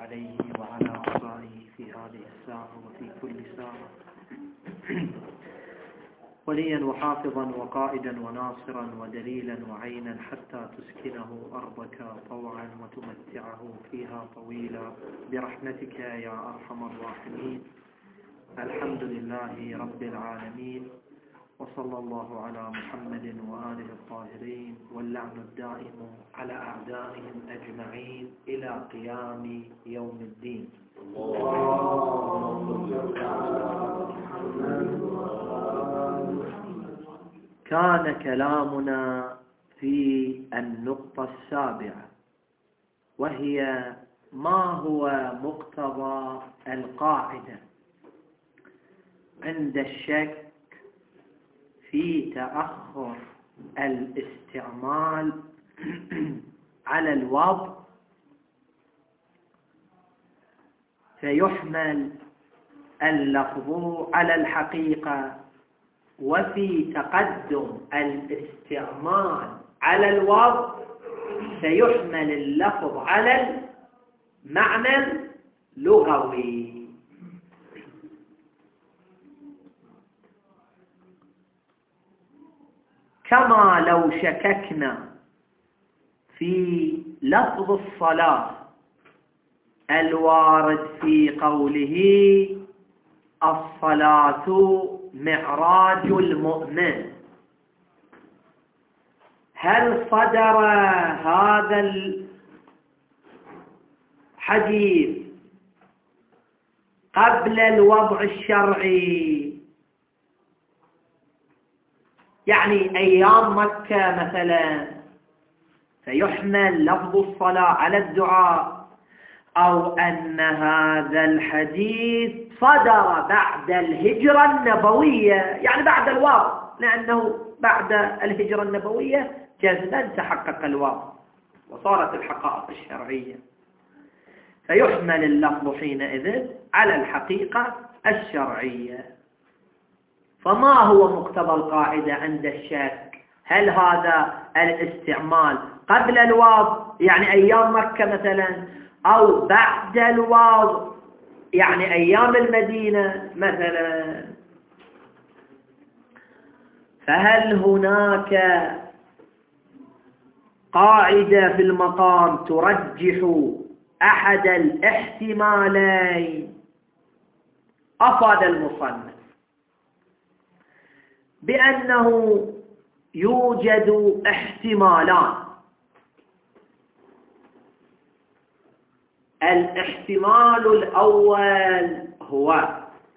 عليه وعلى آبائه في هذه الساعة وفي كل ساعة وليا وحافظا وقائدا وناصرا ودليلا وعينا حتى تسكنه أرضك طوعا وتمتعه فيها طويلا برحمتك يا أرحم الراحمين. الحمد لله رب العالمين، وصلى الله على محمد وآله الطاهرين، واللعن الدائم على أعدائهم أجمعين إلى قيام يوم الدين. كان كلامنا في النقطة السابعة، وهي ما هو مقتضى القاعدة عند الشك في تأخر الاستعمال على الوضع، فيحمل اللفظ على الحقيقة، وفي تقدم الاستعمال على الوضع سيحمل اللفظ على المعنى اللغوي. كما لو شككنا في لفظ الصلاة الوارد في قوله الصلاة معراج المؤمن، هل صدر هذا الحديث قبل الوضع الشرعي؟ يعني أيام مكة مثلا فيحمل لفظ الصلاة على الدعاء، أو أن هذا الحديث صدر بعد الهجرة النبوية، يعني بعد الوضع، لأنه بعد الهجرة النبوية جزما تحقق الوضع وصارت الحقائق الشرعية، فيحمل اللفظ حينئذ على الحقيقة الشرعية. فما هو مقتضى القاعدة عند الشك؟ هل هذا الاستعمال قبل الوضع يعني أيام مكة مثلا، أو بعد الوضع يعني أيام المدينة مثلا؟ فهل هناك قاعدة في المقام ترجح أحد الاحتمالين؟ أفاد المصنف بأنه يوجد احتمالان. الاحتمال الأول هو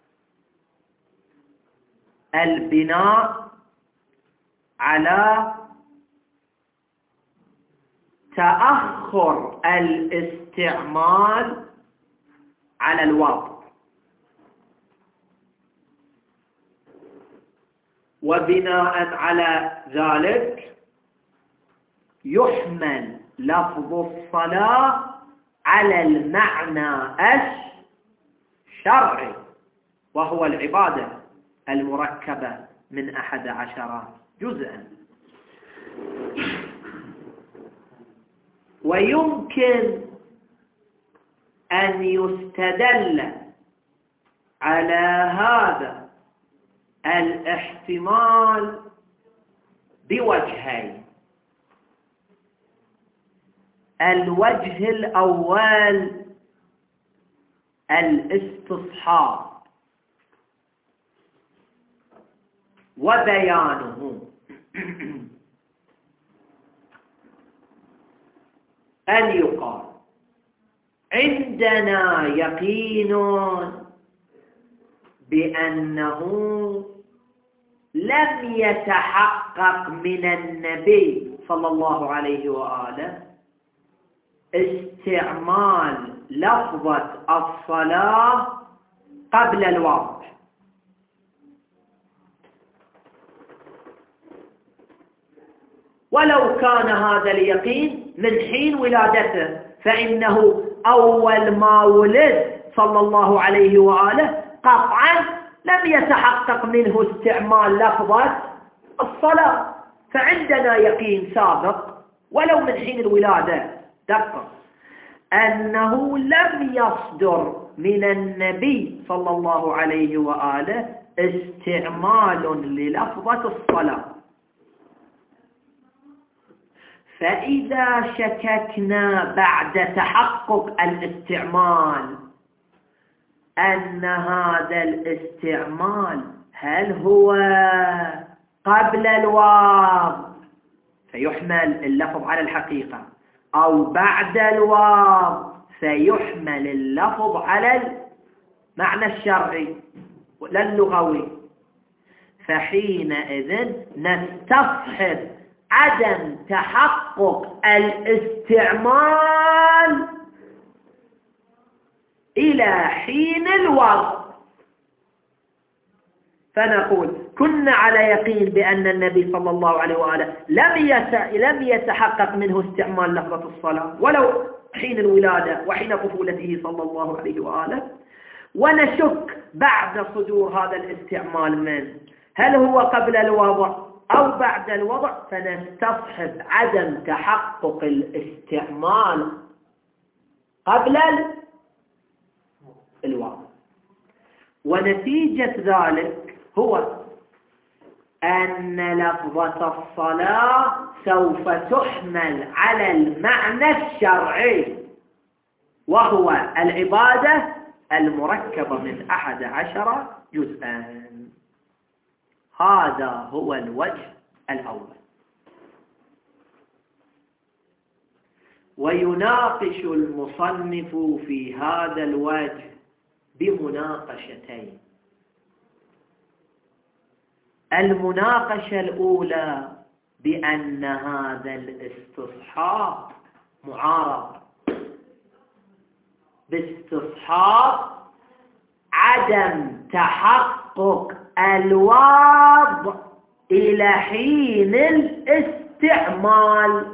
البناء على تأخر الاستعمال على الوضع، وبناء على ذلك يحمل لفظ الصلاة على المعنى الشرعي، وهو العبادة المركبة من 11 جزءا. ويمكن أن يستدل على هذا الاحتمال بوجهين. الوجه الأول الاستصحاب وبيانه. أن يقال عندنا يقين بأنه لم يتحقق من النبي صلى الله عليه وآله استعمال لفظة الصلاة قبل الوضع، ولو كان هذا اليقين من حين ولادته، فإنه أول ما ولد صلى الله عليه وآله قطعا لم يتحقق منه استعمال لفظة الصلاة، فعندنا يقين سابق ولو من حين الولادة. دقق، أنه لم يصدر من النبي صلى الله عليه وآله استعمال للفظة الصلاة. فإذا شككنا بعد تحقق الاستعمال أن هذا الاستعمال هل هو قبل الواو فيحمل اللفظ على الحقيقة أو بعد الواو فيحمل اللفظ على المعنى الشرعي لا اللغوي، فحينئذ نستصحب عدم تحقق الاستعمال إلى حين الوضع. فنقول كنا على يقين بأن النبي صلى الله عليه وآله لم يتحقق منه استعمال لفظة الصلاة ولو حين الولادة وحين طفولته صلى الله عليه وآله، ونشك بعد صدور هذا الاستعمال منه هل هو قبل الوضع أو بعد الوضع، فنستصحب عدم تحقق الاستعمال قبل الوضع. ونتيجة ذلك هو أن لفظة الصلاة سوف تحمل على المعنى الشرعي وهو العبادة المركبة من 11 جزءا. هذا هو الوجه الأول. ويناقش المصنف في هذا الوجه بمناقشتين. المناقشة الأولى بأن هذا الاستصحاب معارض باستصحاب عدم تحقق الوضع إلى حين الاستعمال.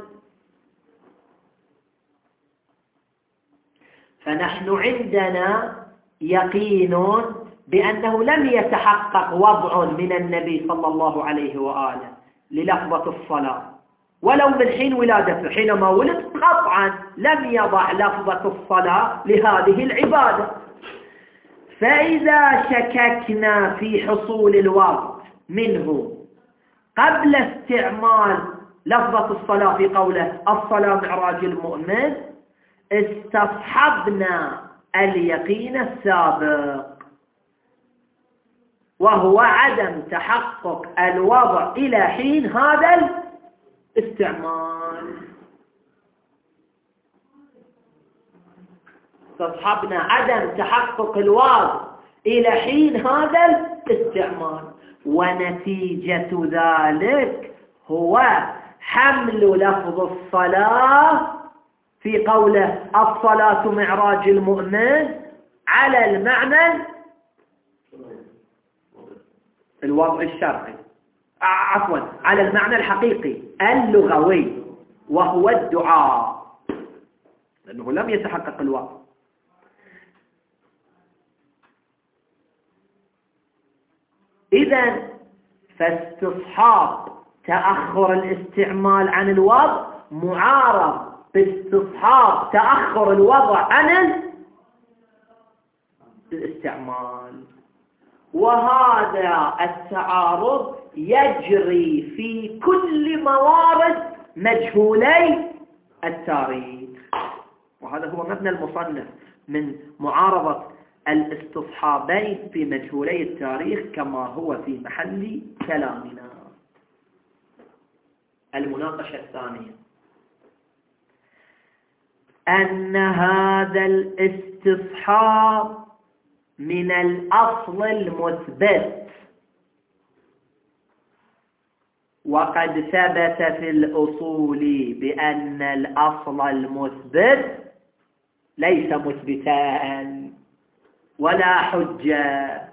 فنحن عندنا يقين بأنه لم يتحقق وضع من النبي صلى الله عليه وآله للفظة الصلاة ولو من حين ولادته، حينما ولد قطعا لم يضع لفظة الصلاة لهذه العبادة. فإذا شككنا في حصول الوضع منه قبل استعمال لفظة الصلاة في قوله الصلاة معراج المؤمن، استصحبنا اليقين السابق وهو عدم تحقق الوضع إلى حين هذا الاستعمال. استصحبنا عدم تحقق الوضع إلى حين هذا الاستعمال، ونتيجة ذلك هو حمل لفظ الصلاة في قوله الصلاة معراج المؤمن على المعنى الوضع الشرعي، عفوا على المعنى الحقيقي اللغوي وهو الدعاء، لأنه لم يتحقق الوضع. إذن فاستصحاب تأخر الاستعمال عن الوضع معارض باستصحاب تأخر الوضع عن الاستعمال، وهذا التعارض يجري في كل موارد مجهولي التاريخ. وهذا هو مبنى المصنف من معارضة الاستصحابين في مجهولي التاريخ كما هو في محل كلامنا. المناقشة الثانية أن هذا الاستصحاب من الأصل المثبت، وقد ثبت في الأصول بأن الأصل المثبت ليس مثبتا ولا حجة،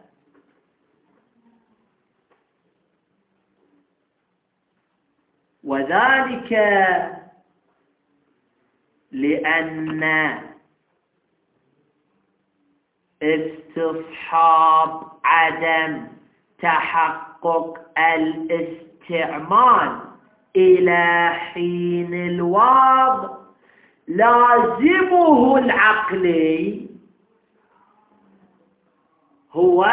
وذلك لأن استصحاب عدم تحقق الاستعمال إلى حين الوضع لازمه العقلي هو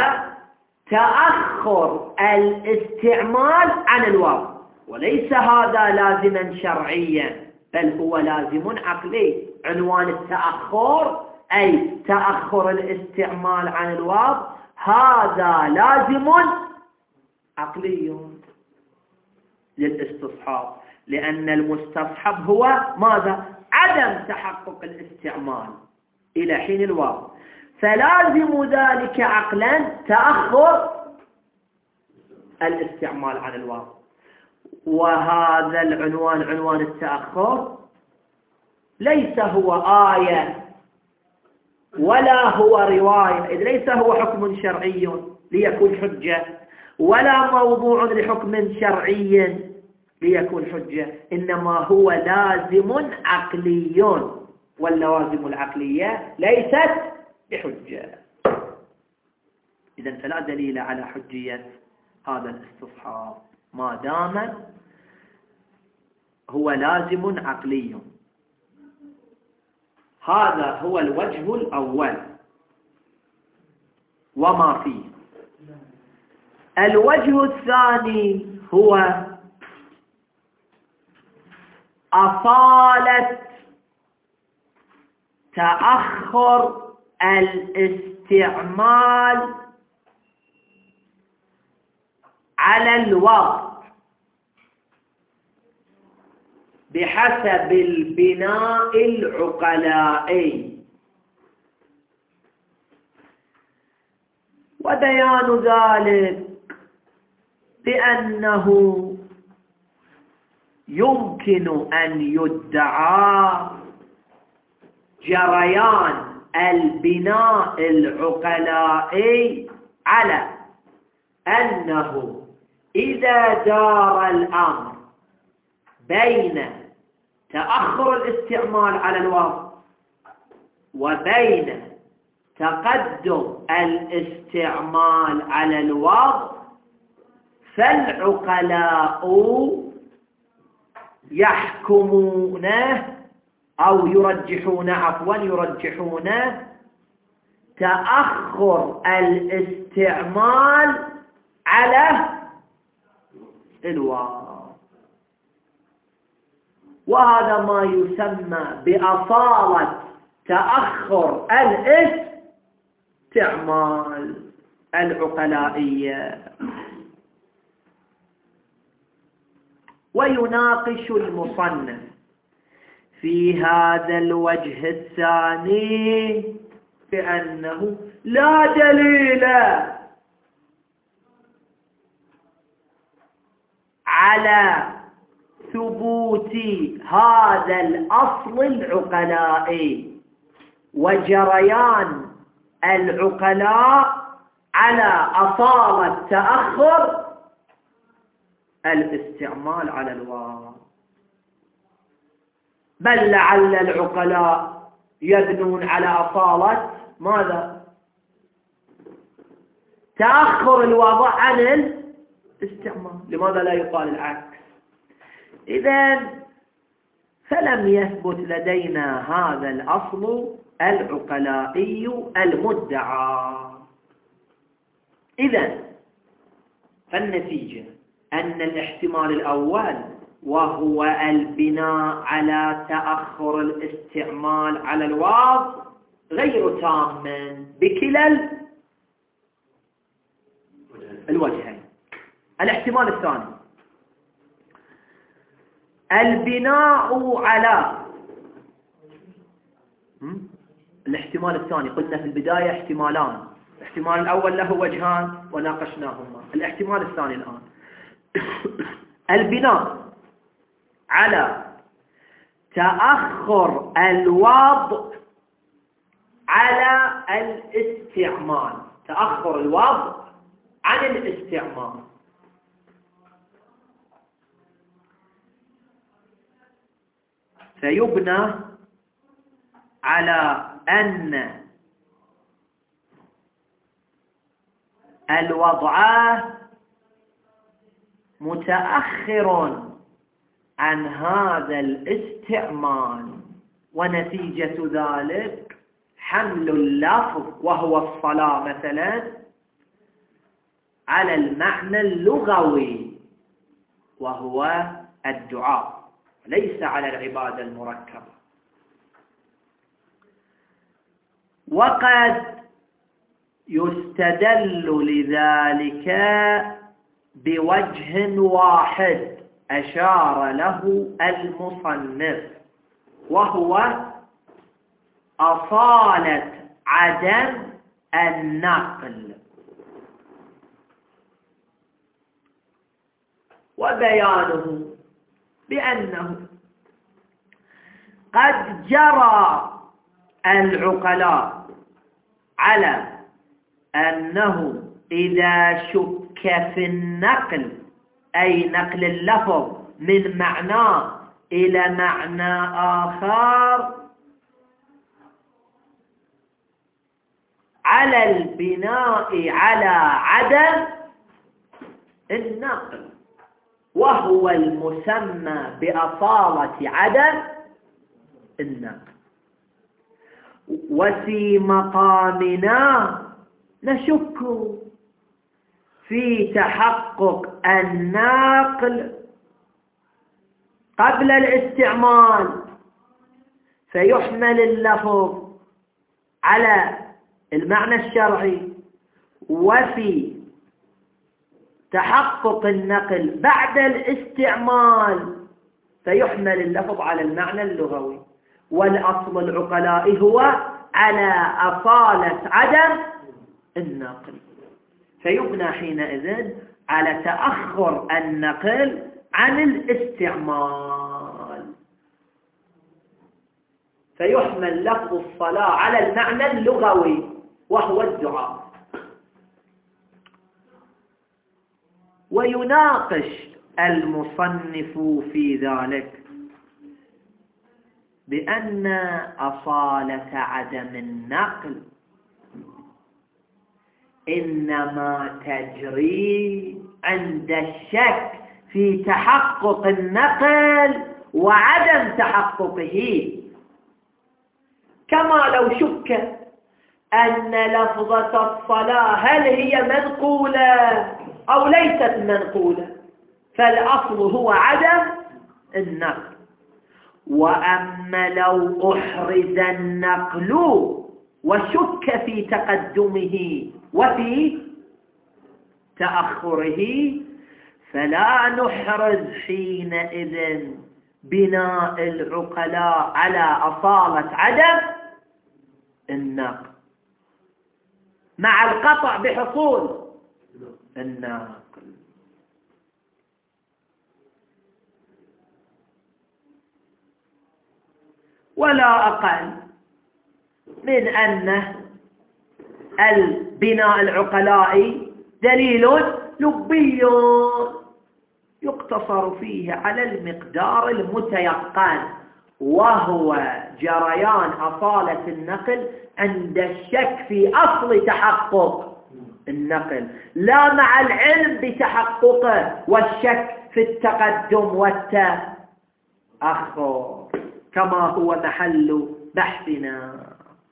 تأخر الاستعمال عن الوضع، وليس هذا لازما شرعيا بل هو لازم عقلي. عنوان التأخر أي تأخر الاستعمال عن الوضع هذا لازم عقلي للاستصحاب، لأن المستصحب هو ماذا؟ عدم تحقق الاستعمال إلى حين الوضع، فلازم ذلك عقلا تأخر الاستعمال عن الوضع. وهذا العنوان، عنوان التأخر، ليس هو آية ولا هو رواية، إذ ليس هو حكم شرعي ليكون حجة، ولا موضوع لحكم شرعي ليكون حجة، إنما هو لازم عقلي، واللوازم العقلية ليست بحجة. إذن فلا دليل على حجية هذا الاستصحاب ما دام هو لازم عقلي. هذا هو الوجه الأول وما فيه. الوجه الثاني هو أصالة تأخر الاستعمال على الوضع بحسب البناء العقلائي، وبيان ذلك بأنه يمكن أن يدعى جريان البناء العقلائي على أنه إذا دار الأمر بين تأخر الاستعمال على الوضع وبين تقدم الاستعمال على الوضع، فالعقلاء يحكمون أو يرجحون تأخر الاستعمال على الوضع. وهذا ما يسمى بأصالة تأخر الاستعمال العقلائية. ويناقش المصنف في هذا الوجه الثاني بأنه لا دليل على ثبوت هذا الأصل العقلائي وجريان العقلاء على أصالة تأخر الاستعمال على الواقع، بل لعل العقلاء يبنون على أصالة ماذا؟ تأخر الوضع عن الاستعمال. لماذا لا يقال العكس؟ إذن فلم يثبت لدينا هذا الأصل العقلائي المدعى. إذن فالنتيجة أن الاحتمال الأول وهو البناء على تأخر الاستعمال على الوضع غير تام بكلا الوجهين. الاحتمال الثاني البناء على الاحتمال الثاني، قلنا في البداية احتمالان، الاحتمال الأول له وجهان وناقشناهما. الاحتمال الثاني الآن البناء على تأخر الوضع على الاستعمال، تأخر الوضع عن الاستعمال. فيبنى على أن الوضع متأخر عن هذا الاستعمال، ونتيجة ذلك حمل اللفظ وهو الصلاة مثلا على المعنى اللغوي وهو الدعاء، ليس على العبادة المركبة. وقد يستدل لذلك بوجه واحد أشار له المصنف، وهو أصالة عدم النقل، وبيانه بأنه قد جرى العقلاء على أنه إذا شك في النقل، أي نقل اللفظ من معناه إلى معنى آخر، على البناء على عدم النقل، وهو المسمى بأصالة عدم النقل. وفي مقامنا نشك في تحقق النقل قبل الاستعمال، فيحمل اللفظ على المعنى الشرعي، وفي تحقق النقل بعد الاستعمال فيحمل اللفظ على المعنى اللغوي. والأصل العقلاء هو على أصالة عدم النقل، فيبنى حينئذ على تأخر النقل عن الاستعمال، فيحمل لفظ الصلاة على المعنى اللغوي وهو الدعاء. ويناقش المصنف في ذلك بأن أصالة عدم النقل إنما تجري عند الشك في تحقق النقل وعدم تحققه، كما لو شك أن لفظة الصلاة هل هي منقولة أو ليست منقولة، فالأصل هو عدم النقل. وأما لو أحرز النقل وشك في تقدمه وفي تأخره، فلا نحرز حينئذ بناء العقلاء على أصالة عدم النقل مع القطع بحصول النقل. ولا أقل من أن البناء العقلائي دليل لبي يقتصر فيه على المقدار المتيقن، وهو جريان أصالة النقل عند الشك في أصل تحقق النقل، لا مع العلم بتحققه والشك في التقدم والتأخر كما هو محل بحثنا.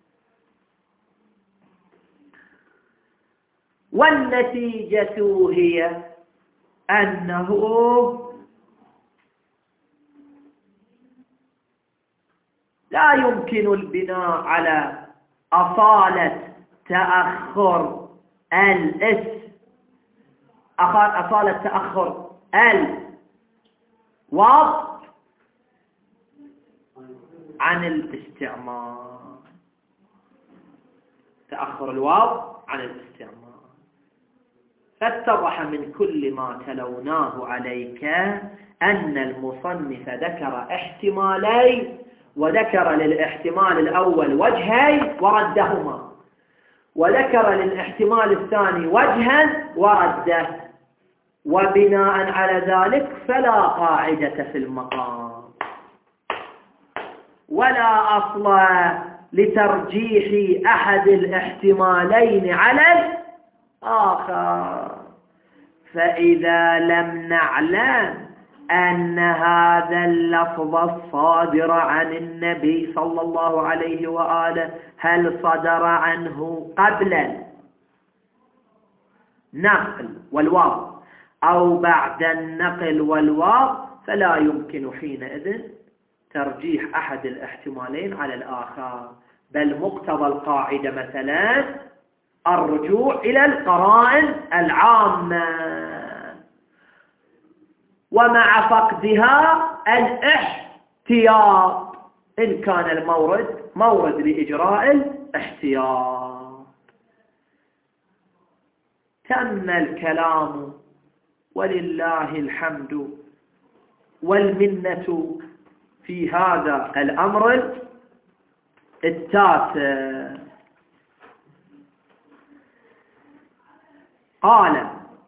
والنتيجة هي أنه لا يمكن البناء على أصالة تأخر أصالة تأخر الوضع عن الاستعمال، تأخر الوضع عن الاستعمال. فاتضح من كل ما تلوناه عليك أن المصنف ذكر احتمالين، وذكر للاحتمال الأول وجهين وردهما، وذكر للاحتمال الثاني وجها ورده، وبناء على ذلك فلا قاعدة في المقام ولا أصل لترجيح أحد الاحتمالين على الآخر. فإذا لم نعلم أن هذا اللفظ الصادر عن النبي صلى الله عليه وآله هل صدر عنه قبل النقل والوضع أو بعد النقل والوضع، فلا يمكن حينئذ ترجيح أحد الاحتمالين على الآخر، بل مقتضى القاعدة مثلا الرجوع إلى القرائن العامة، ومع فقدها الاحتياط إن كان المورد مورد لإجراء الاحتياط. تم الكلام ولله الحمد والمنة في هذا الأمر التاسع. قال: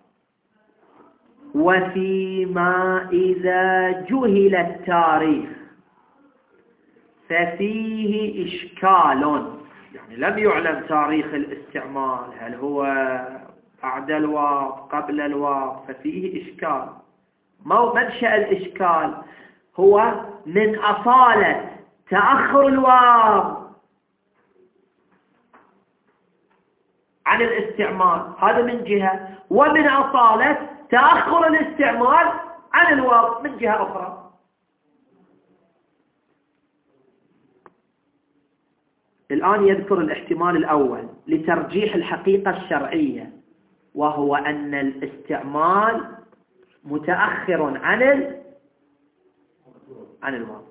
وفيما إذا جهل التاريخ ففيه إشكال، يعني لم يعلم تاريخ الاستعمال، هل هو بعد الوضع قبل الوضع، ففيه إشكال. منشأ الإشكال هو من أصالة تأخر الوضع عن الاستعمال، هذا من جهة، ومن أصالة تأخر الاستعمال عن الوضع من جهة أخرى. الآن يذكر الاحتمال الأول لترجيح الحقيقة الشرعية، وهو أن الاستعمال متأخر عن الوضع.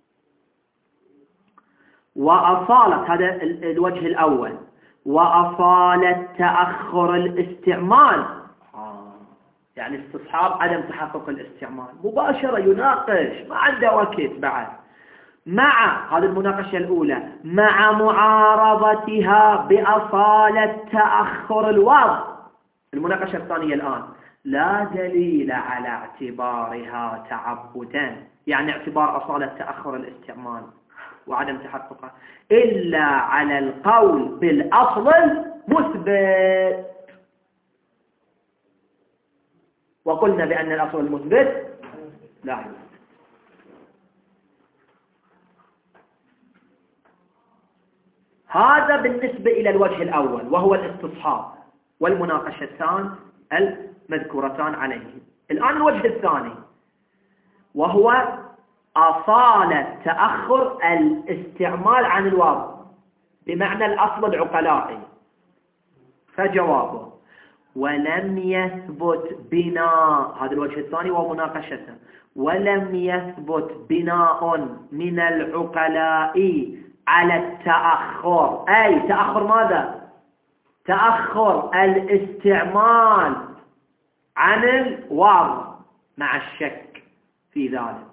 وأصالة، هذا الوجه الأول، وأصالة تأخر الاستعمال يعني استصحاب عدم تحقق الاستعمال، مباشرة يناقش، ما عنده وقت بعد، مع هذه المناقشة الأولى، مع معارضتها بأصالة تأخر الوضع. المناقشة الثانية الآن: لا دليل على اعتبارها تعبدا، يعني اعتبار أصالة تأخر الاستعمال وعدم تحققه، إلا على القول بالأصل المثبت. وقلنا بأن الأصل المثبت لا يوجد. هذا بالنسبة إلى الوجه الأول وهو الاستصحاب والمناقشتان المذكورتان عليه. الآن الوجه الثاني وهو أصالة تأخر الاستعمال عن الوضع بمعنى الأصل العقلائي. فجوابه: ولم يثبت بناء، هذا الوجه الثاني ومناقشته، ولم يثبت بناء من العقلاء على التأخر، أي تأخر ماذا؟ تأخر الاستعمال عن الوضع مع الشك في ذلك.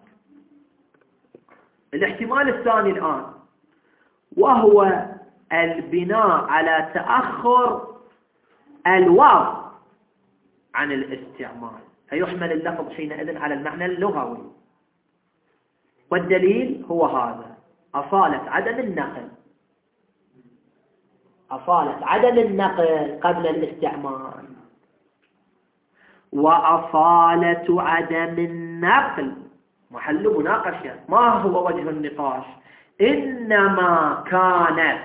الاحتمال الثاني الآن وهو البناء على تأخر الوضع عن الاستعمال، فيحمل اللفظ حينئذ على المعنى اللغوي. والدليل هو هذا: أصالة عدم النقل، أصالة عدم النقل قبل الاستعمال، وأصالة عدم النقل محل مناقشة. ما هو وجه النقاش؟ إنما كانت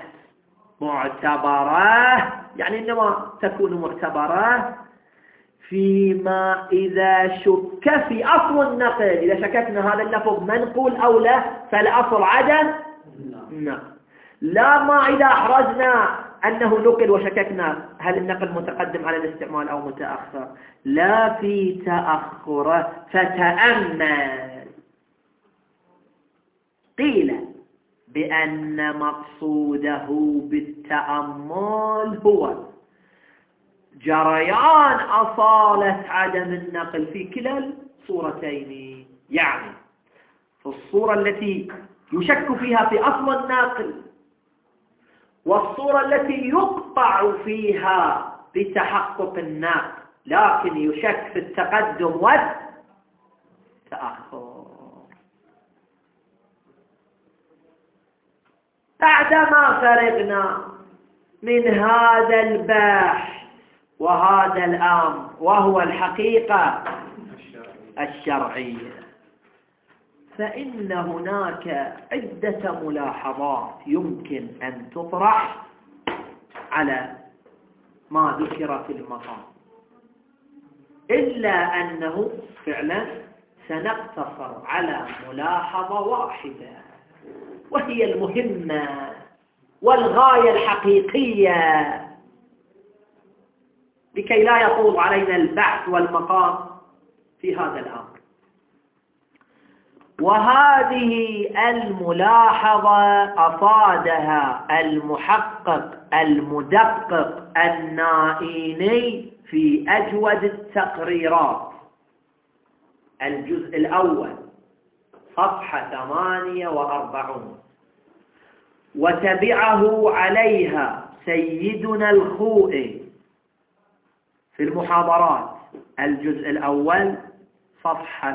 معتبرة، يعني إنما تكون معتبرة فيما إذا شك في أصل النقل. إذا شككنا هذا اللفظ منقول أو لا، فالأصل عدم نعم. لا ما إذا أحرزنا أنه نقل وشككنا هل النقل متقدم على الاستعمال أو متأخر، لا في تأخره. فتأمل. قيل بأن مقصوده بالتأمل هو جريان أصالة عدم النقل في كلا الصورتين، يعني في الصورة التي يشك فيها في أصل الناقل، والصورة التي يقطع فيها بتحقق الناقل لكن يشك في التقدم والتأخر. بعدما فرغنا من هذا البحث وهذا الأمر وهو الحقيقة الشرعية. فإن هناك عدة ملاحظات يمكن أن تطرح على ما ذكر في المقام، إلا أنه فعلا سنقتصر على ملاحظة واحدة، وهي المهمة والغاية الحقيقية، لكي لا يطول علينا البحث والمقام في هذا الأمر. وهذه الملاحظة أفادها المحقق المدقق النائيني في أجود التقريرات، الجزء الأول صفحة 48، وتبعه عليها سيدنا الخوئي في المحاضرات الجزء الأول صفحة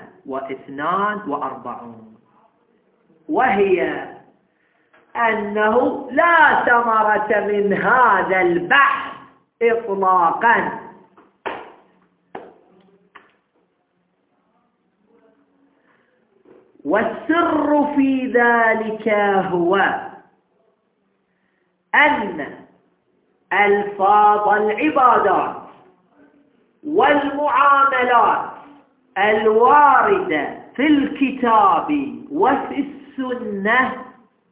142، وهي أنه لا ثمرة من هذا البحث إطلاقا، والسر في ذلك هو أن ألفاظ العبادات والمعاملات الواردة في الكتاب وفي السنة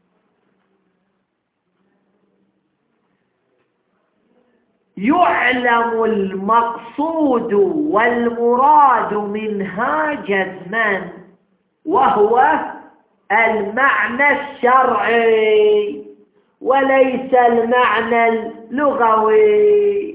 يعلم المقصود والمراد منها جزما، وهو المعنى الشرعي وليس المعنى اللغوي.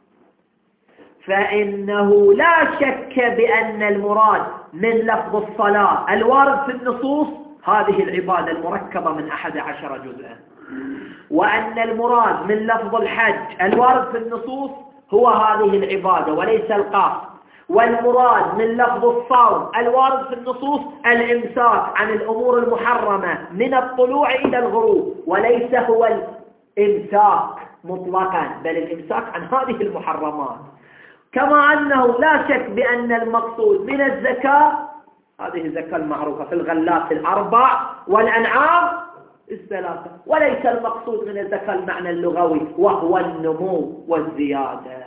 فإنه لا شك بأن المراد من لفظ الصلاة الوارد في النصوص هذه العبادة المركبة من 11 جزءا، وأن المراد من لفظ الحج الوارد في النصوص هو هذه العبادة وليس القصد، والمراد من لفظ الصوم الوارد في النصوص الإمساك عن الأمور المحرمة من الطلوع إلى الغروب، وليس هو الإمساك مطلقا بل الإمساك عن هذه المحرمات. كما أنه لا شك بأن المقصود من الزكاة هذه الزكاة المعروفة في الغلات الأربع والأنعام الثلاثة، وليس المقصود من الزكاة المعنى اللغوي وهو النمو والزيادة.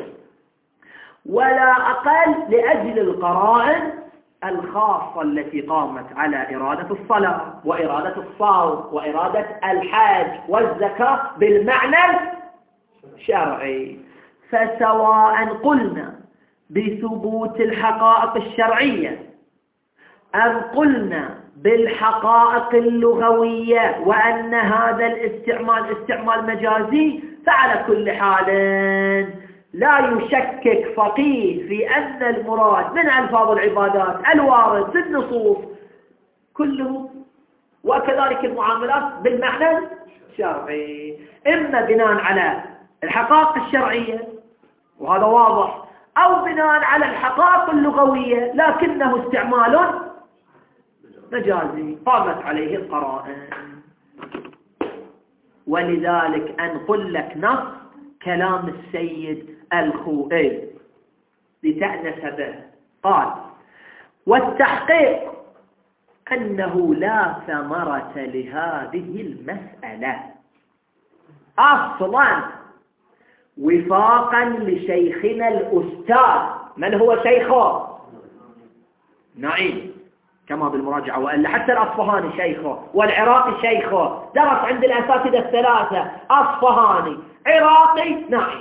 ولا أقل لأجل القرائن الخاصة التي قامت على إرادة الصلاة وإرادة الصوم وإرادة الحج والزكاة بالمعنى الشرعي. فسواء قلنا بثبوت الحقائق الشرعية أم قلنا بالحقائق اللغوية وأن هذا الاستعمال استعمال مجازي، فعلى كل حال لا يشكك فقيه في أن المراد من ألفاظ العبادات الوارد في النصوص كله وكذلك المعاملات بالمعنى الشرعي، إما بناء على الحقائق الشرعية وهذا واضح، أو بناء على الحقائق اللغوية لكنه استعمال مجازي قامت عليه القرائن. ولذلك أنقل لك نص كلام السيد الخوئي لتأنس به. قال: والتحقيق أنه لا ثمرة لهذه المسألة أصلا، وفاقا لشيخنا الأستاذ. من هو شيخه؟ نعيم كما بالمراجعة، وإلا حتى الأصفهاني شيخه والعراقي شيخه، درس عند الأساتذة الثلاثة، أصفهاني عراقي نعيم.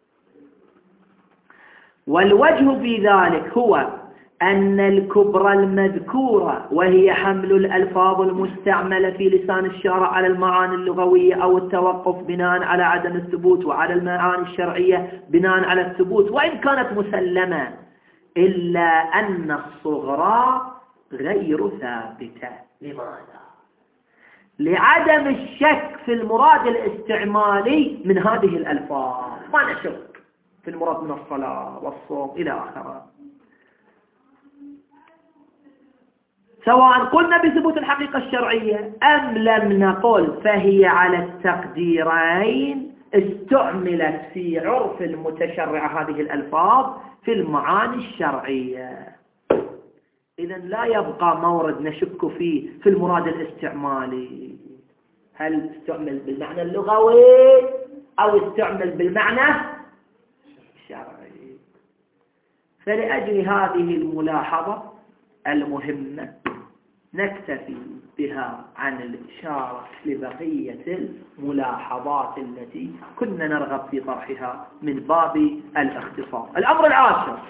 والوجه في ذلك هو أن الكبرى المذكورة وهي حمل الألفاظ المستعملة في لسان الشارع على المعاني اللغوية أو التوقف بناء على عدم الثبوت، وعلى المعاني الشرعية بناء على الثبوت وإن كانت مسلمة، إلا أن الصغرى غير ثابتة. لماذا؟ لعدم الشك في المراد الاستعمالي من هذه الألفاظ، ما نشك في المراد من الصلاة والصوم إلى آخره، سواء قلنا بثبوت الحقيقة الشرعية أم لم نقل، فهي على التقديرين استعملت في عرف المتشرع هذه الألفاظ في المعاني الشرعية. إذن لا يبقى مورد نشك فيه في المراد الاستعمالي، هل استعمل بالمعنى اللغوي أو استعمل بالمعنى الشرعي. فلأجل هذه الملاحظة المهمة نكتفي بها عن الإشارة لبقية الملاحظات التي كنا نرغب في طرحها من باب الاختصار. الأمر العاشر: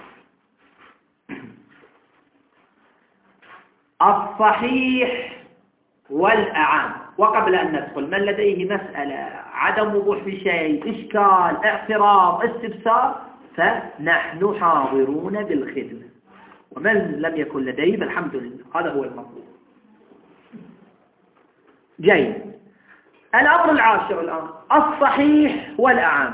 الصحيح والأعم. وقبل أن ندخل، من لديه مسألة، عدم وضوح في شيء، إشكال، اعتراض، استفسار، فنحن حاضرون بالخدمة، ومن لم يكن لديه فالحمد لله، هذا هو المطلوب. جيد. الأمر العاشر الآن: الصحيح والأعم.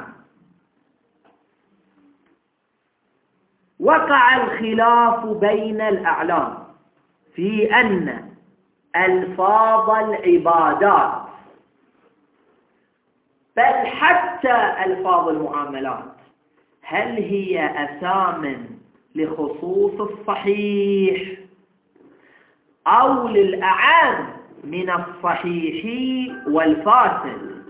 وقع الخلاف بين الأعلام في أن ألفاظ العبادات، بل حتى ألفاظ المعاملات، هل هي أسام لخصوص الصحيح أو للأعام من الصحيح والفاسد.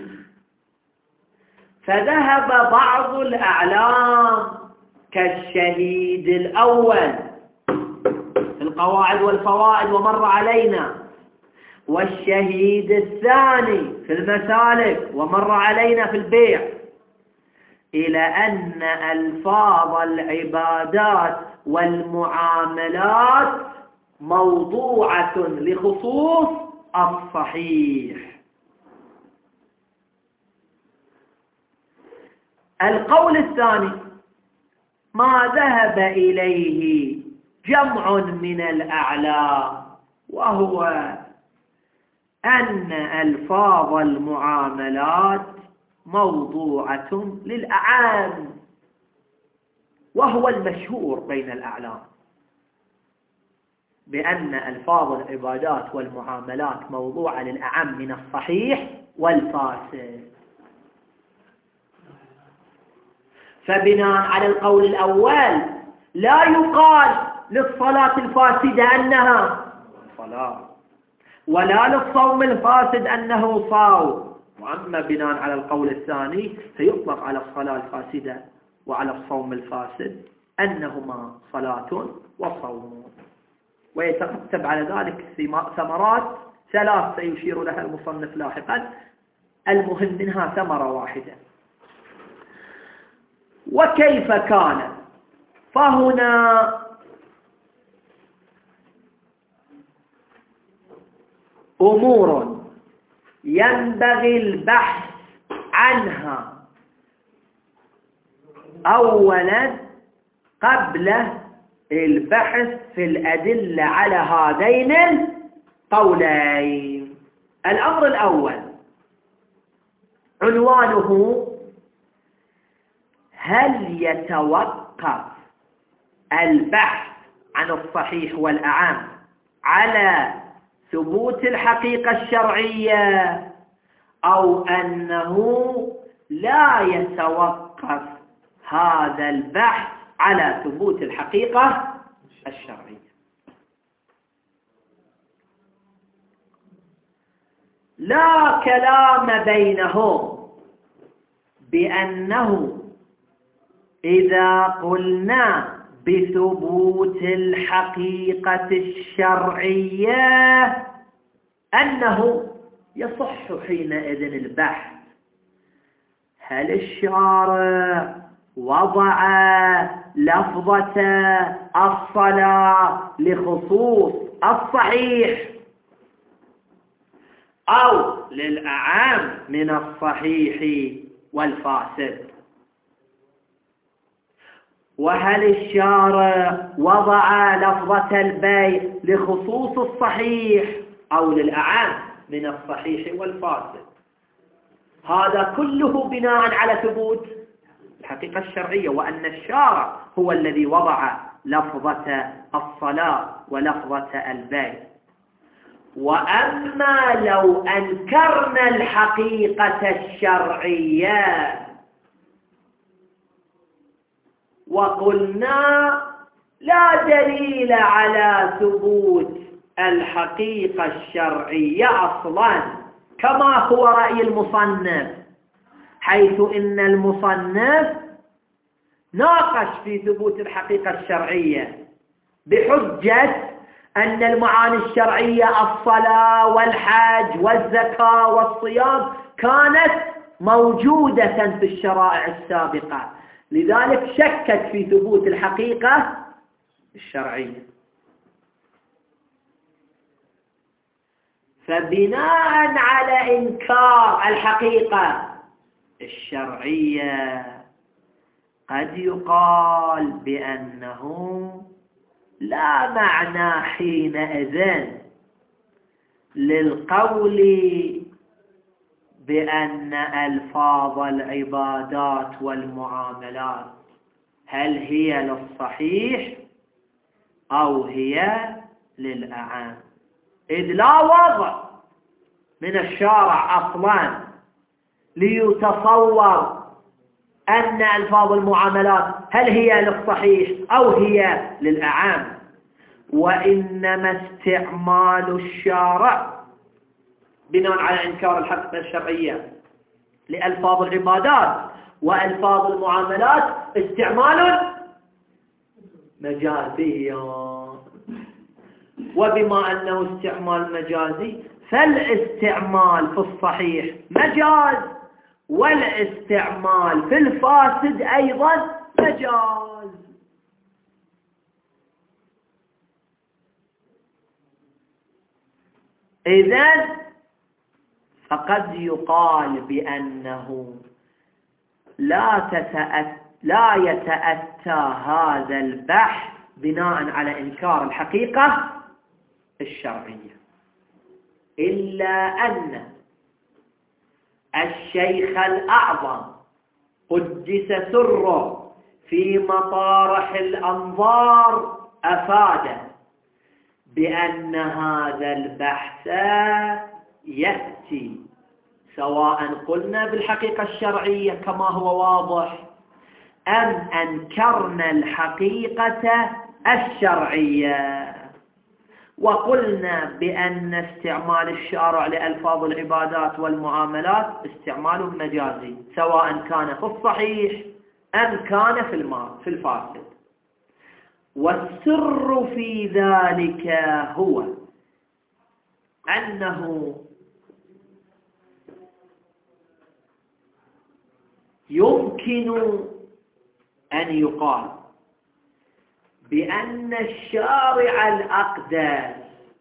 فذهب بعض الأعلام كالشهيد الأول في القواعد والفوائد ومر علينا، والشهيد الثاني في المسالك ومر علينا في البيع، إلى أن ألفاظ العبادات والمعاملات موضوعة لخصوص الصحيح. القول الثاني ما ذهب إليه جمع من الأعلام، وهو أن ألفاظ المعاملات موضوعة للأعام، وهو المشهور بين الأعلام بأن ألفاظ العبادات والمعاملات موضوعة للأعم من الصحيح والفاسد. فبناء على القول الأول لا يقال للصلاة الفاسدة أنها صلاة، ولا للصوم الفاسد أنه صوم. وأما بناء على القول الثاني فيطلق على الصلاة الفاسدة وعلى الصوم الفاسد أنهما صلاة وصوم، ويترتب على ذلك ثمرات ثلاث سيشير لها المصنف لاحقا، المهم منها ثمرة واحدة. وكيف كان؟ فهنا أمور ينبغي البحث عنها أولا قبل البحث في الأدلة على هذين القولين. الأمر الأول عنوانه: هل يتوقف البحث عن الصحيح والأعم على ثبوت الحقيقة الشرعية، أو أنه لا يتوقف هذا البحث على ثبوت الحقيقة الشرعية؟ لا كلام بينهم بأنه إذا قلنا بثبوت الحقيقة الشرعية أنه يصح حينئذ البحث هل الشارع وضع لفظة الصلاة لخصوص الصحيح أو للأعم من الصحيح والفاسد، وهل الشارع وضع لفظة البيع لخصوص الصحيح أو للأعم من الصحيح والفاسد. هذا كله بناء على ثبوت الحقيقة الشرعية، وأن الشارع هو الذي وضع لفظة الصلاة ولفظة البيع. وأما لو أنكرنا الحقيقة الشرعية وقلنا لا دليل على ثبوت الحقيقة الشرعية أصلا، كما هو رأي المصنف، حيث إن المصنف ناقش في ثبوت الحقيقة الشرعية بحجة أن المعاني الشرعية الصلاة والحج والزكاة والصيام كانت موجودة في الشرائع السابقة، لذلك شكك في ثبوت الحقيقة الشرعية. فبناء على إنكار الحقيقة الشرعية قد يقال بأنه لا معنى حينئذ للقول بأن ألفاظ العبادات والمعاملات هل هي للصحيح أو هي للأعام، إذ لا وضع من الشارع أصلا ليتصور أن ألفاظ المعاملات هل هي للصحيح أو هي للأعام، وإنما استعمال الشارع بناء على إنكار الحقيقة الشرعية لألفاظ العبادات وألفاظ المعاملات استعمال مجازي، وبما أنه استعمال مجازي فالاستعمال في الصحيح مجاز، والاستعمال في الفاسد أيضا مجاز. إذن فقد يقال بأنه لا يتأتى هذا البحث بناء على إنكار الحقيقة الشرعية، إلا أن الشيخ الأعظم قدس سره في مطارح الأنظار أفاد بأن هذا البحث يأتي سواء قلنا بالحقيقة الشرعية كما هو واضح أم أنكرنا الحقيقة الشرعية، وقلنا بأن استعمال الشارع لألفاظ العبادات والمعاملات استعمال مجازي سواء كان في الصحيح أم كان في الفاسد. والسر في ذلك هو أنه يمكن أن يقال بأن الشارع الأقدس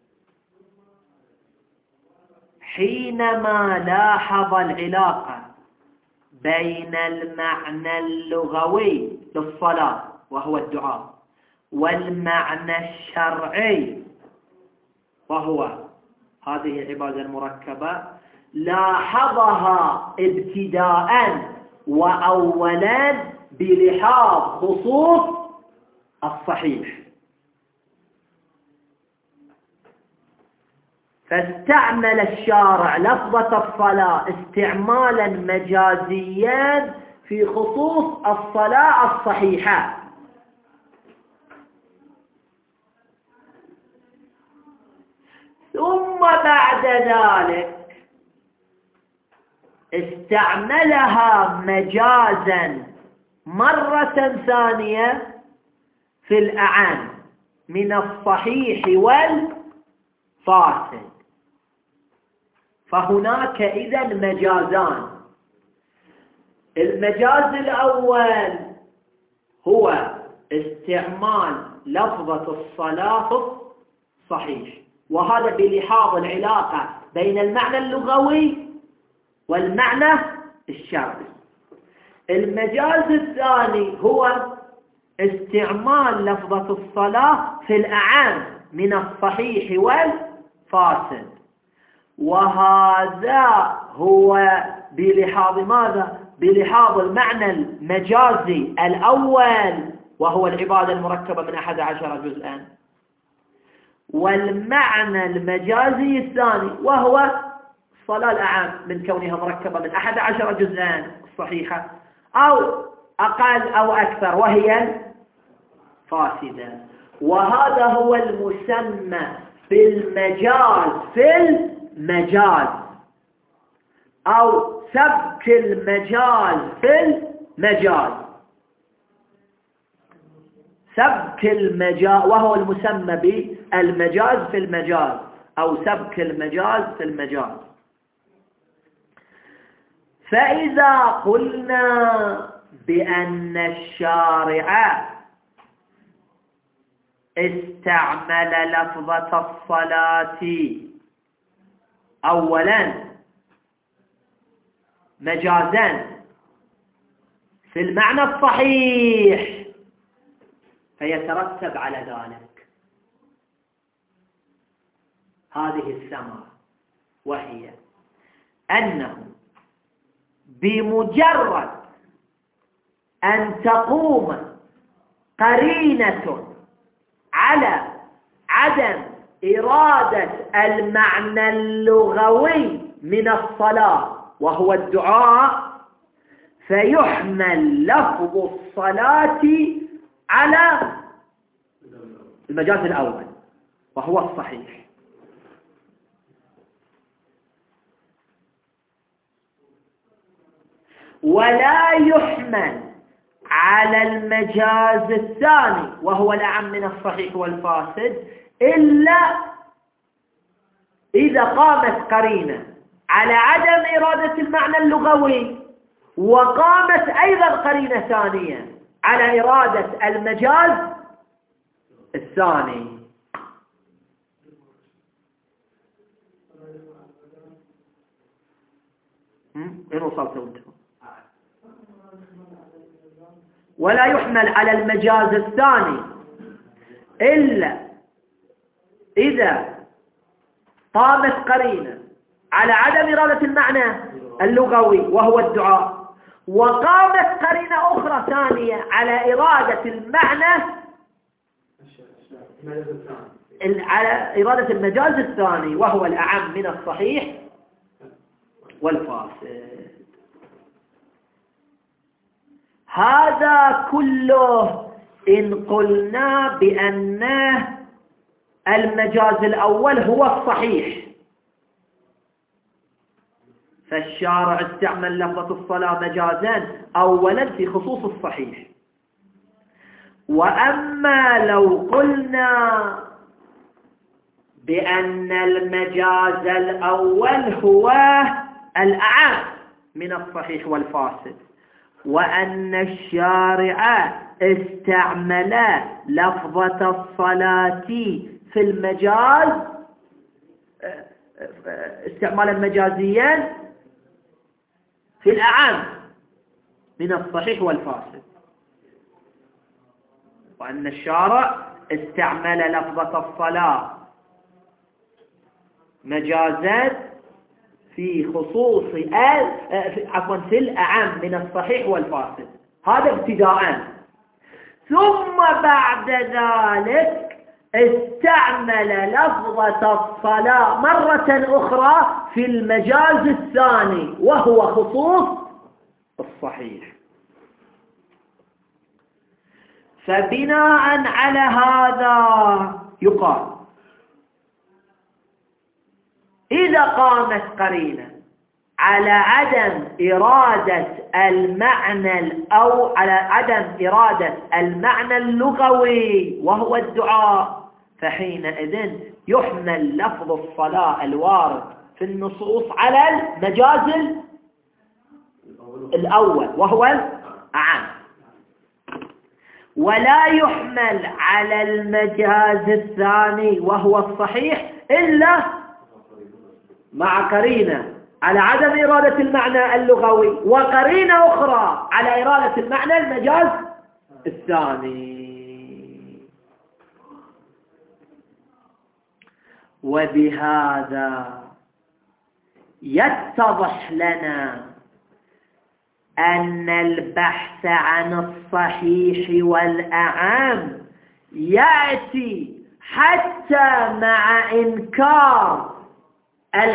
حينما لاحظ العلاقة بين المعنى اللغوي للصلاة وهو الدعاء والمعنى الشرعي وهو هذه العبادة المركبة، لاحظها ابتداء وأولا بلحاظ خصوص الصحيح، فاستعمل الشارع لفظة الصلاة استعمالا مجازيا في خصوص الصلاة الصحيحة، ثم بعد ذلك استعملها مجازا مرة ثانية في الأعان من الصحيح والفاسد. فهناك إذن مجازان، المجاز الأول هو استعمال لفظة الصلاة الصحيح، وهذا بلحاظ العلاقة بين المعنى اللغوي والمعنى الشرعي. المجاز الثاني هو استعمال لفظة الصلاة في الأعام من الصحيح والفاسد، وهذا هو بلحاظ ماذا؟ بلحاظ المعنى المجازي الأول وهو العبادة المركبة من 11 جزءا، والمعنى المجازي الثاني وهو الصلاة الأعام من كونها مركبة من 11 جزءا الصحيحة أو أقل أو أكثر وهي فاسدة. وهذا هو المسمى في المجاز أو سبك المجاز في المجاز. سبك المجاز وهو المسمى بالمجاز في المجاز أو سبك المجاز في المجاز. فإذا قلنا بأن الشارع استعمل لفظة الصلاة أولا مجازا في المعنى الصحيح، فيترتب على ذلك هذه الثمرة، وهي أنه بمجرد أن تقوم قرينة على عدم إرادة المعنى اللغوي من الصلاة وهو الدعاء، فيحمل لفظ الصلاة على المجاز الأول وهو الصحيح. ولا يحمل على المجاز الثاني وهو الأعم من الصحيح والفاسد إلا إذا قامت قرينة على عدم إرادة المعنى اللغوي، وقامت أيضا قرينة ثانية على إرادة المجاز الثاني. وين وصلت انتم؟ ولا يحمل على المجاز الثاني إلا إذا قامت قرينة على عدم إرادة المعنى اللغوي وهو الدعاء، وقامت قرينة أخرى ثانية على إرادة المعنى على إرادة المجاز الثاني وهو الأعم من الصحيح والفاسد. هذا كله إن قلنا بأن المجاز الأول هو الصحيح، فالشارع استعمل لفظة الصلاة مجازا أولا في خصوص الصحيح. وأما لو قلنا بأن المجاز الأول هو الأعم من الصحيح والفاسد، وأن الشارع استعمل لفظة الصلاة في المجاز استعمالا مجازيا في الأعم من الصحيح والفاسد، وأن الشارع استعمل لفظة الصلاة مجازا في خصوص في الأعم من الصحيح والفاسد. هذا ابتداء. ثم بعد ذلك استعمل لفظة الصلاة مرة أخرى في المجاز الثاني وهو خصوص الصحيح. فبناء على هذا يقال إذا قامت قرينة على عدم إرادة المعنى أو على عدم إرادة المعنى اللغوي وهو الدعاء، فحينئذ يحمل لفظ الصلاة الوارد في النصوص على المجاز الأول وهو الأعم، ولا يحمل على المجاز الثاني وهو الصحيح إلا مع قرينة على عدم إرادة المعنى اللغوي وقرينة أخرى على إرادة المعنى المجاز الثاني. وبهذا يتضح لنا أن البحث عن الصحيح والأعم يأتي حتى مع إنكار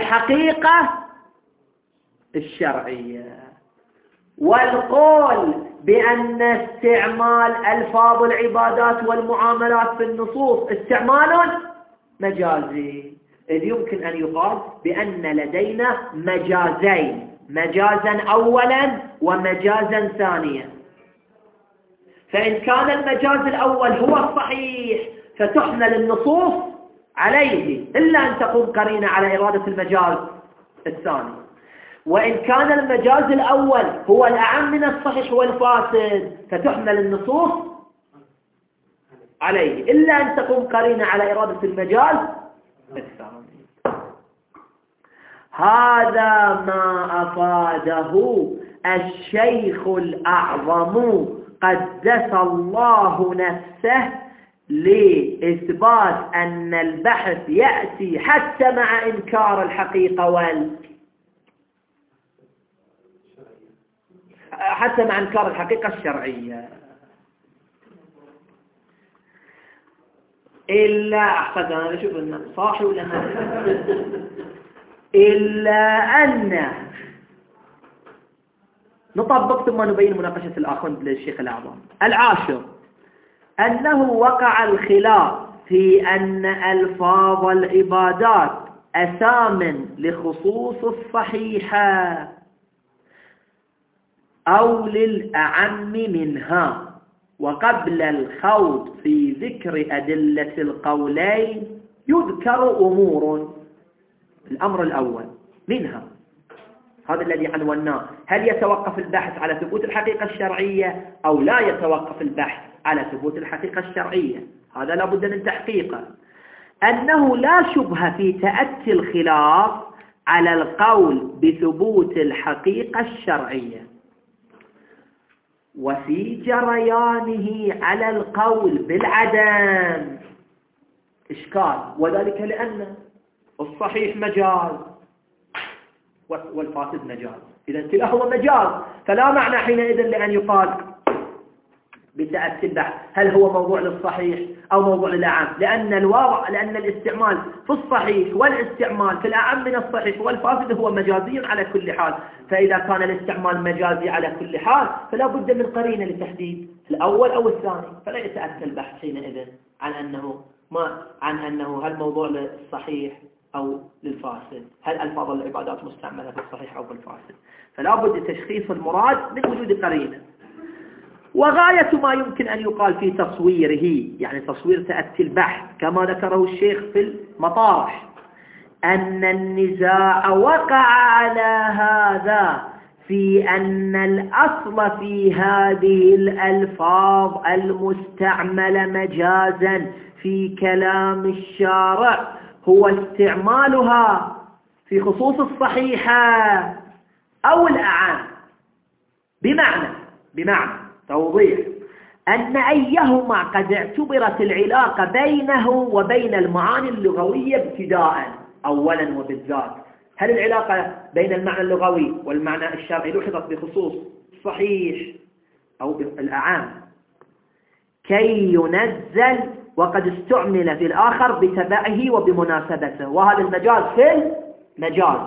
الحقيقة الشرعية، والقول بأن استعمال ألفاظ العبادات والمعاملات في النصوص استعمال مجازي، إذ يمكن أن يقال بأن لدينا مجازين، مجازا أولا ومجازا ثانيا. فإن كان المجاز الأول هو الصحيح فتحمل النصوص عليه إلا أن تقوم قرينة على إرادة المجاز الثاني، وإن كان المجاز الأول هو الأعم من الصحيح والفاسد فتحمل النصوص عليه إلا أن تقوم قرينة على إرادة المجاز الثاني. هذا ما أفاده الشيخ الأعظم قدس الله نفسه لإثبات أن البحث يأتي حتى مع إنكار الحقيقة حتى مع إنكار الحقيقة الشرعية. إلا أحسن أنا أشوف أنه صاحي ولا ما إلا أن نطبق ثم نبين مناقشة الآخر للشيخ الأعظم. العاشر أنه وقع الخلاف في أن ألفاظ العبادات أسام لخصوص الصحيحة أو للأعم منها، وقبل الخوض في ذكر أدلة القولين يذكر أمور. الأمر الأول منها هذا الذي عنوناه، هل يتوقف البحث على ثبوت الحقيقة الشرعية أو لا يتوقف البحث على ثبوت الحقيقة الشرعية؟ هذا لا بد من تحقيقه. أنه لا شبهة في تأتي الخلاف على القول بثبوت الحقيقة الشرعية وفي جريانه على القول بالعدم إشكال، وذلك لأن الصحيح مجاز والفاسد مجاز، إذا كلاهما مجاز، فلا معنى حينئذ لأن يقال بتأتي البحث هل هو موضوع للصحيح أو موضوع للأعم، لأن الاستعمال في الصحيح والاستعمال في الأعم من الصحيح والفاسد هو مجازي على كل حال. فإذا كان الاستعمال مجازي على كل حال فلا بد من قرينة لتحديد الأول أو الثاني، فلا يتأتى البحث حينئذ عن أنه هل موضوع للصحيح أو للفاسد، هل ألفاظ العبادات مستعملة في الصحيح أو في الفاسد، فلا بد تشخيص المراد من وجود قرينة. وغاية ما يمكن أن يقال في تصويره، يعني تصوير تأتي البحث كما ذكره الشيخ في المطارح، أن النزاع وقع على هذا في أن الأصل في هذه الألفاظ المستعملة مجازا في كلام الشارع هو استعمالها في خصوص الصحيحة أو الأعام، بمعنى توضيح أن أيهما قد اعتبرت العلاقة بينه وبين المعاني اللغوية ابتداء أولا وبالذات. هل العلاقة بين المعنى اللغوي والمعنى الشرعي لوحظت بخصوص الصحيح أو الأعام كي ينزل وقد استعمل في الآخر بتبعه وبمناسبته، وهذا المجاز في المجاز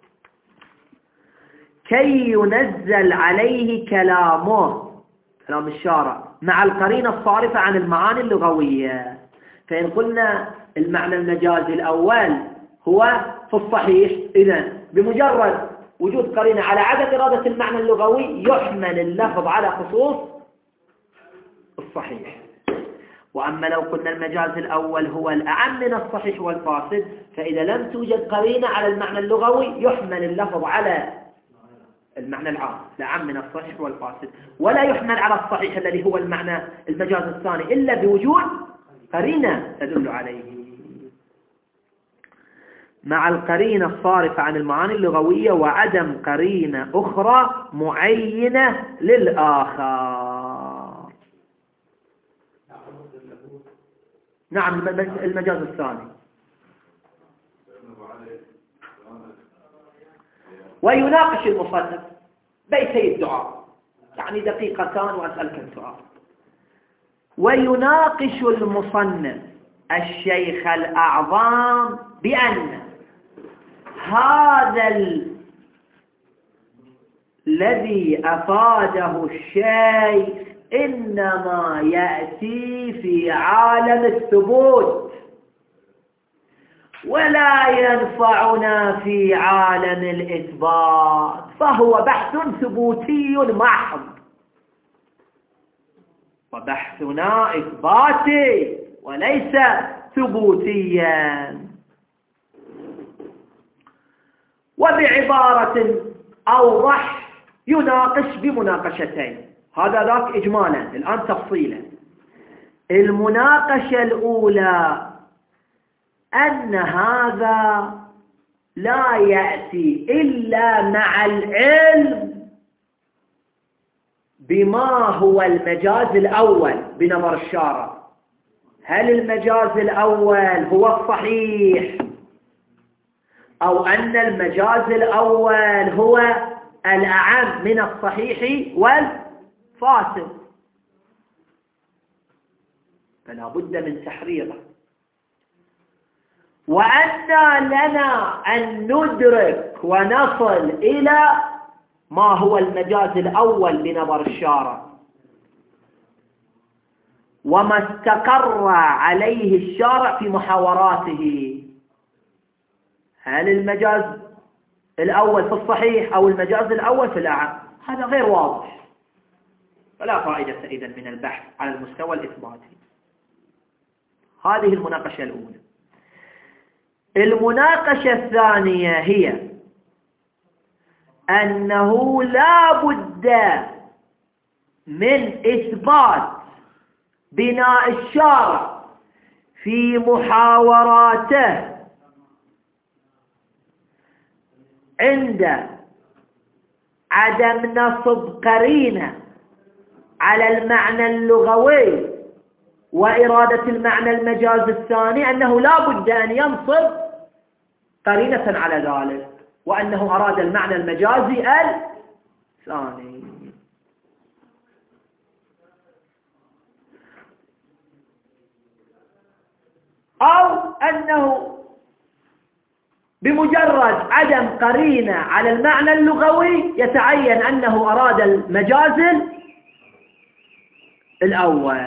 كي ينزل عليه كلام الشارع مع القرينة الصارفة عن المعاني اللغوية. فإن قلنا المعنى المجازي الأول هو في الصحيح، إذن بمجرد وجود قرينة على عدم إرادة المعنى اللغوي يحمل اللفظ على خصوص الصحيح. وأما لو قلنا المجاز الأول هو الأعم من الصحيح والفاسد فإذا لم توجد قرينة على المعنى اللغوي يحمل اللفظ على المعنى العام الأعم من الصحيح والفاسد، ولا يحمل على الصحيح الذي هو المعنى المجاز الثاني إلا بوجود قرينة تدل عليه مع القرينة الصارفة عن المعاني اللغوية وعدم قرينة أخرى معينة للآخر. نعم المجاز الثاني. ويناقش المصنف بيتي الدعاء، يعني دقيقتان وأسألك السؤال. ويناقش المصنف الشيخ الأعظم بأن هذا الذي أفاده الشيخ إنما يأتي في عالم الثبوت ولا ينفعنا في عالم الإثبات، فهو بحث ثبوتي محض، وبحثنا إثباتي وليس ثبوتيا. وبعبارة أوضح يناقش بمناقشتين، هذا ذاك إجمالا، الآن تفصيلا. المناقشة الأولى أن هذا لا يأتي إلا مع العلم بما هو المجاز الأول بنظر الشارع. هل المجاز الأول هو الصحيح، أو أن المجاز الأول هو الأعم من الصحيح والفاسد؟ فلا بد من تحريره. وأن لنا أن ندرك ونصل إلى ما هو المجاز الأول بنظر الشارع وما استقر عليه الشارع في محاوراته. هل المجاز الأول في الصحيح أو المجاز الأول في الأعم؟ هذا غير واضح، فلا فائدة إذن من البحث على المستوى الإثباتي. هذه المناقشة الأولى. المناقشة الثانية هي أنه لا بد من إثبات بناء الشارع في محاوراته عند عدم نصب قرينة على المعنى اللغوي وإرادة المعنى المجاز الثاني، أنه لا بد أن ينصب قرينة على ذلك، وأنه أراد المعنى المجازي الثاني. أو أنه بمجرد عدم قرينة على المعنى اللغوي يتعين أنه أراد المجاز الأول،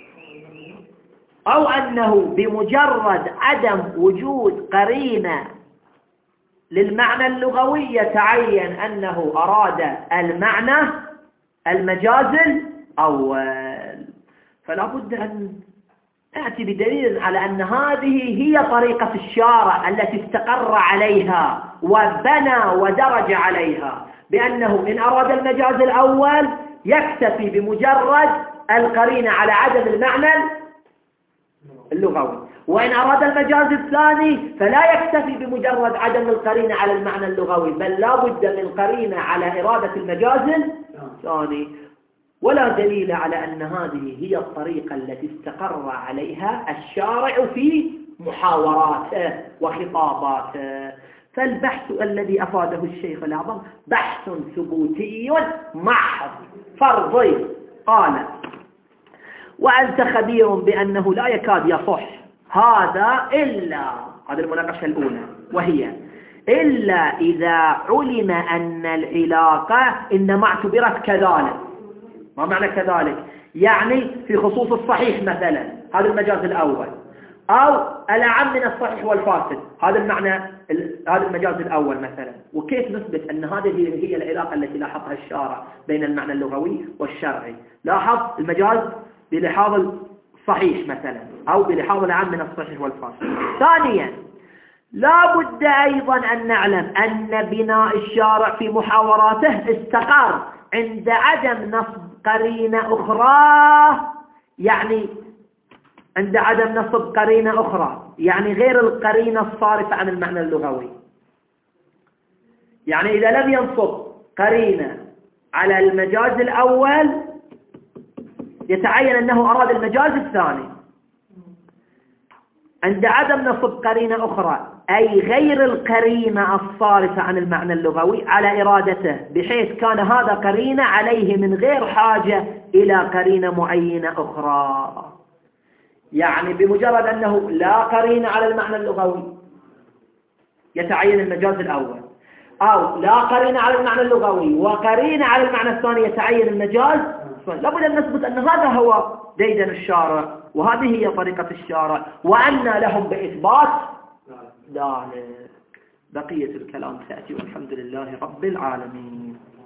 أو أنه بمجرد عدم وجود قرينة للمعنى اللغوي يتعين أنه أراد المعنى المجاز الأول. فلا بد أن نأتي بدليل على أن هذه هي طريقة الشارع التي استقر عليها وبنى ودرج عليها، بأنه إن أراد المجاز الأول يكتفي بمجرد القرينة على عدم المعنى اللغوي، وإن أراد المجاز الثاني فلا يكتفي بمجرد عدم القرينة على المعنى اللغوي، بل لا بد من قرينة على إرادة المجاز الثاني. ولا دليل على أن هذه هي الطريقة التي استقر عليها الشارع في محاوراته وخطاباته. فالبحث الذي أفاده الشيخ الأعظم بحث ثبوتي محض فرضي. قال: وأنت خبير بأنه لا يكاد يصح هذا إلا، هذه المناقشة الأولى، وهي إلا إذا علم أن العلاقة إنما اعتبرت كذلك. ما معنى كذلك؟ يعني في خصوص الصحيح مثلا، هذا المجاز الأول، أو الأعم من الصحيح والفاسد، هذا المعنى، هذا المجاز الأول مثلا. وكيف نثبت أن هذه هي العلاقة التي لاحظها الشارع بين المعنى اللغوي والشرعي؟ لاحظ المجاز بلحاظ الصحيح مثلا، أو بلحاظ الأعم من الصحيح والفاسد. ثانيا، لا بد أيضا أن نعلم أن بناء الشارع في محاوراته استقر عند عدم نصب قرينة أخرى، يعني عند عدم نصب قرينة أخرى، يعني غير القرينة الصارفة عن المعنى اللغوي. يعني إذا لم ينصب قرينة على المجاز الأول يتعين أنه أراد المجاز الثاني. عند عدم نصب قرينة أخرى أي غير القرينة الصارفة عن المعنى اللغوي على إرادته، بحيث كان هذا قرينة عليه من غير حاجة إلى قرينة معينة أخرى. يعني بمجرد أنه لا قرينة على المعنى اللغوي يتعين المجاز الأول، أو لا قرينة على المعنى اللغوي وقرينة على المعنى الثاني يتعين المجاز، لابد أن نثبت أن هذا هو ديدن الشارع وهذه هي طريقة الشارع وأن لهم بإثبات ذلك. بقية الكلام تأتي والحمد لله رب العالمين.